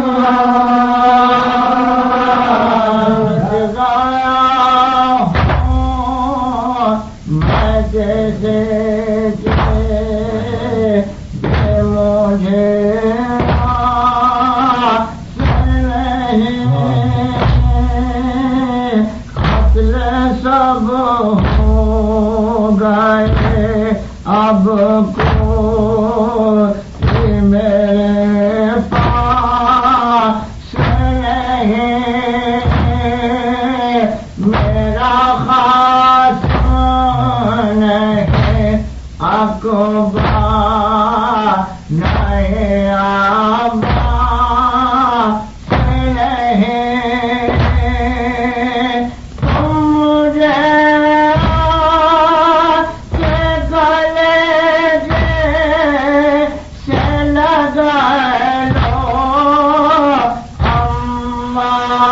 सब हो गए अब कोई मेरे पास नहीं, मेरा खास नहीं अकबर नहीं अब्बास नहीं, तुम मुझे के गले से लगा लो अम्मा।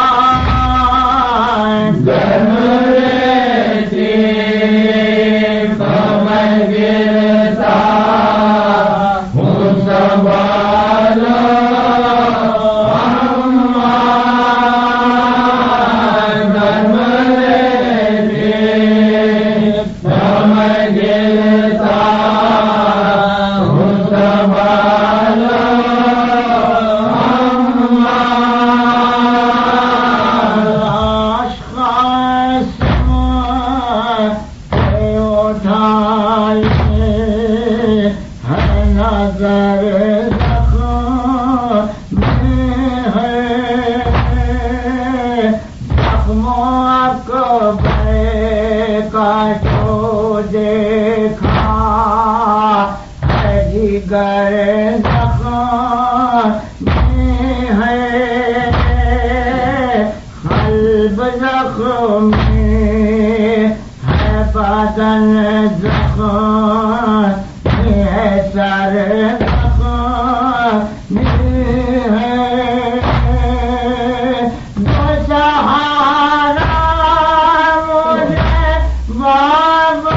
देखा है जिगर ज़ख्मी है, क़ल्ब ज़ख्मी है, बदन ज़ख्मी है, सर ज़ख्मी है, जो सहारा मुझे बाबा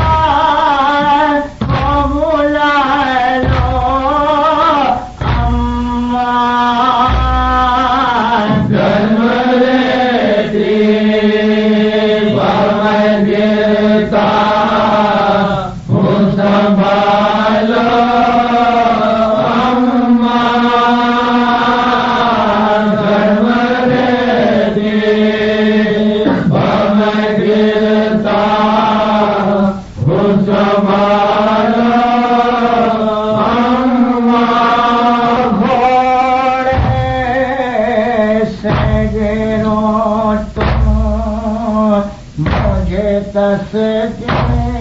मुझे तस्के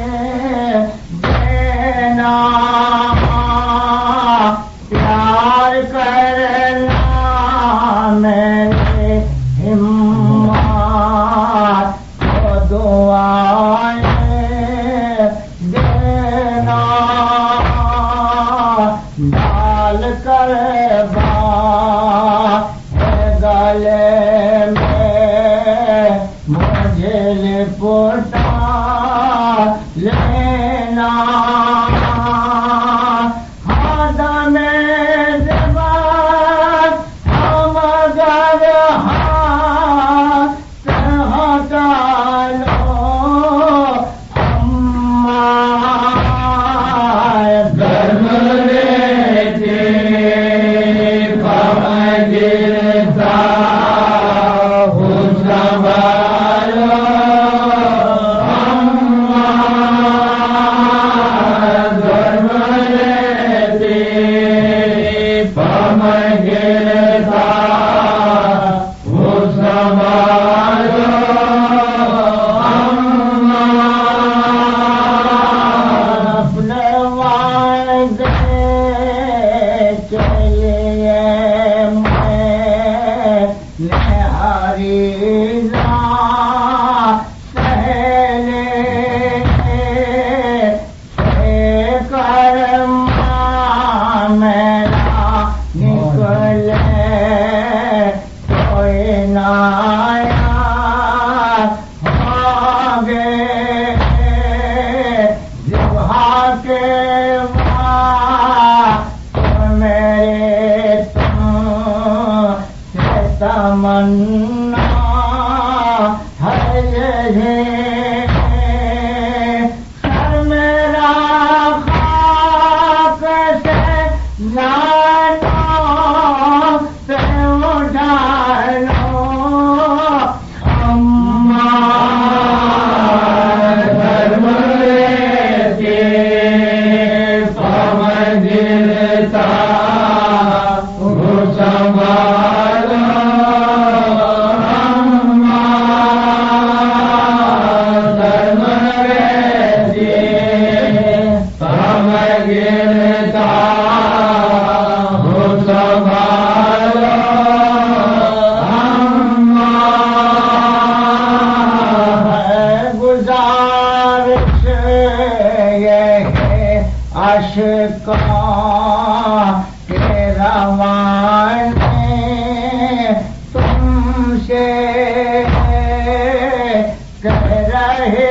देना, प्यार करना, मेरे हिम्मत को दुआएं देना, डाल कर गले मुझे लिपटा लेना, हादम ज़बान हम अगर हाथ हटा लो अम्मा, गर्म लेते गिरता निकले तमन्ना है ये सर मेरा खाक से जानो से उठा लो अम्मा धर्म के समझता संभालो अम्मा धर्म समझता संभालो अम्मा गुजारिश ये है आशिका के रवाने तुमसे कह रहे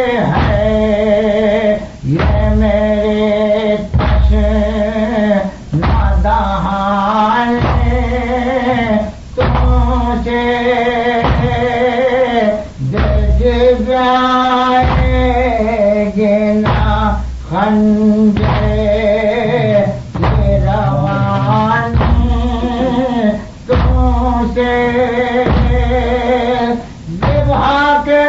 हैं ये मेरे तश नादहाने तुमसे दे जाएगे ना खंजर ये रवानी तुमसे विवाह के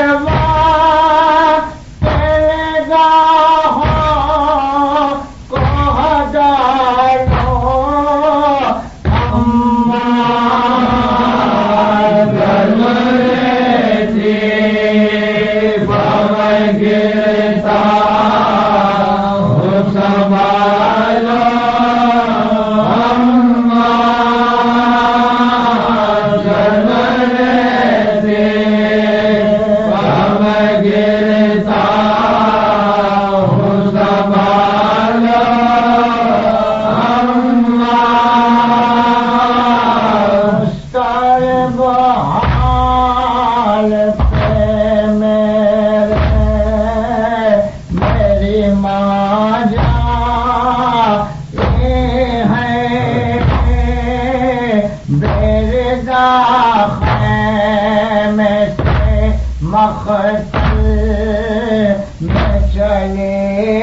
मखतल में चले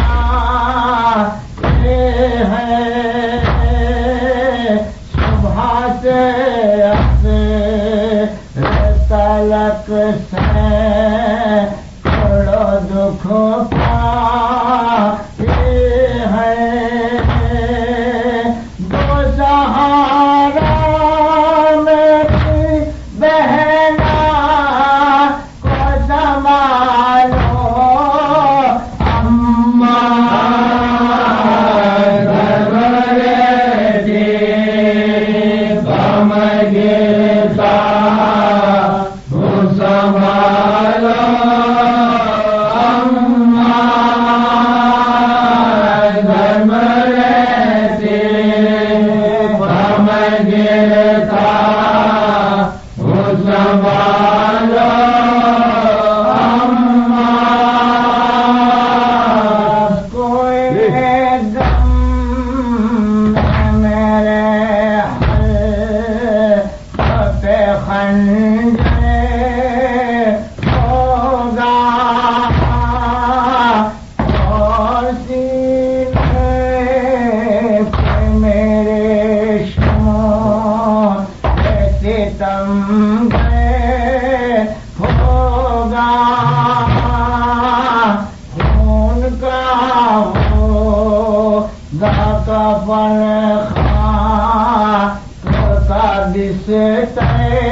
आते हैं सुबह से तलक से थोड़ा दुख पाते हैं दो सहारा मेरी बहना संभालो अम्मा धर्म समझता संभालो अम्मा धर्म समझता संभालो होगा खून का होगा कफन खा का दिस